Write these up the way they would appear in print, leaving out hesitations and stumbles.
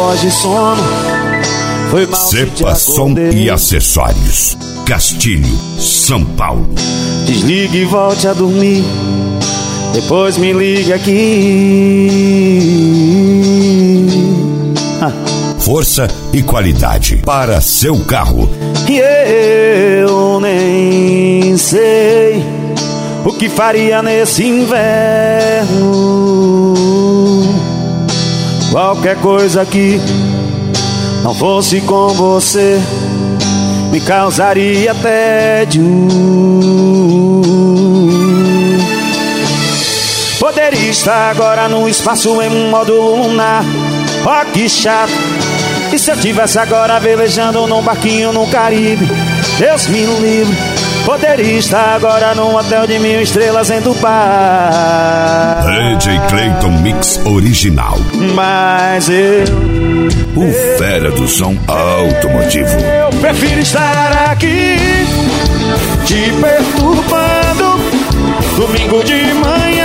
voz de sono. Foi mal se te Cepa Som acordei. e Acessórios, Castilho, São Paulo. Desligue e volte a dormir, depois me ligue aqui. Força e qualidade para seu carro. E eu nem sei o que faria nesse inverno. Qualquer coisa que não fosse com você me causaria tédio. Poderia estar agora no espaço em um módulo lunar. Ó, que chato. E se eu tivesse agora velejando num barquinho no Caribe? Deus me livre. Poderia estar agora num hotel de 1000 estrelas em Dubai. DJ Clayton Mix Original. Mas O fera do som automotivo. eu prefiro estar aqui te perturbando domingo de manhã.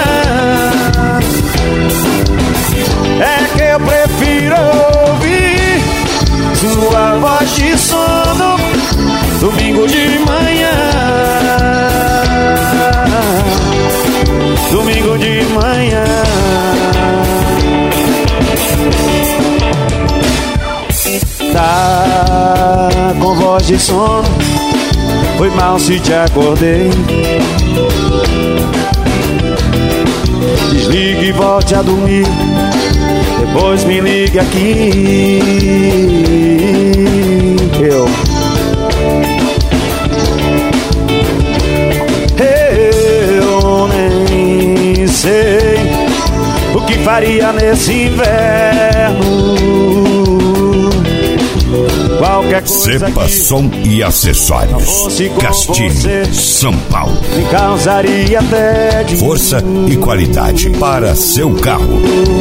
É que eu prefiro ouvir sua voz de sono domingo de manhã. Domingo de manhã. Tá com voz de sono, foi mal se te acordei. Desligue e volte a dormir, depois me ligue aqui. Eu nem sei o que faria nesse inverno. Qualquer coisa Cepa que Som e Acessórios, fosse com Castilho, você São Paulo. me causaria tédio. Força e qualidade para seu carro.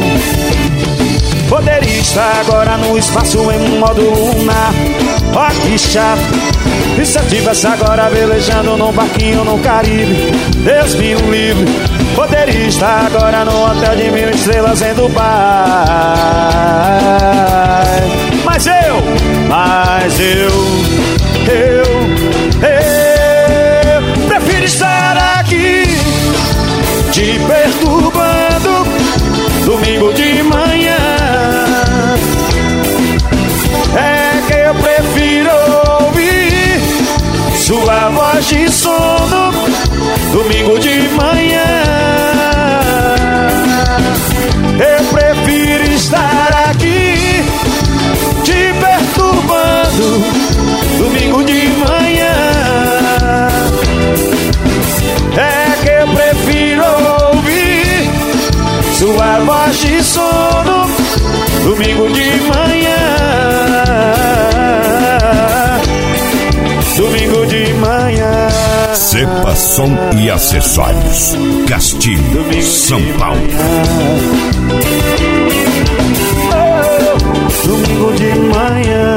Poderia estar agora no espaço em um módulo lunar. Ó, que chato. E se eu tivesse agora velejando num barquinho no Caribe? Deus me livre. Poderia estar agora no hotel de 1000 estrelas em Dubai. Mas eu prefiro estar aqui te perturbando domingo de manhã. É que eu prefiro ouvir sua voz de sono domingo de manhã. Eu prefiro estar aqui te perturbando domingo de manhã. É que eu prefiro ouvir sua voz de sono domingo de manhã. Domingo de manhã. Cepa Som e Acessórios, Castilho, Domingo São de Paulo. manhã. Oh, domingo de manhã.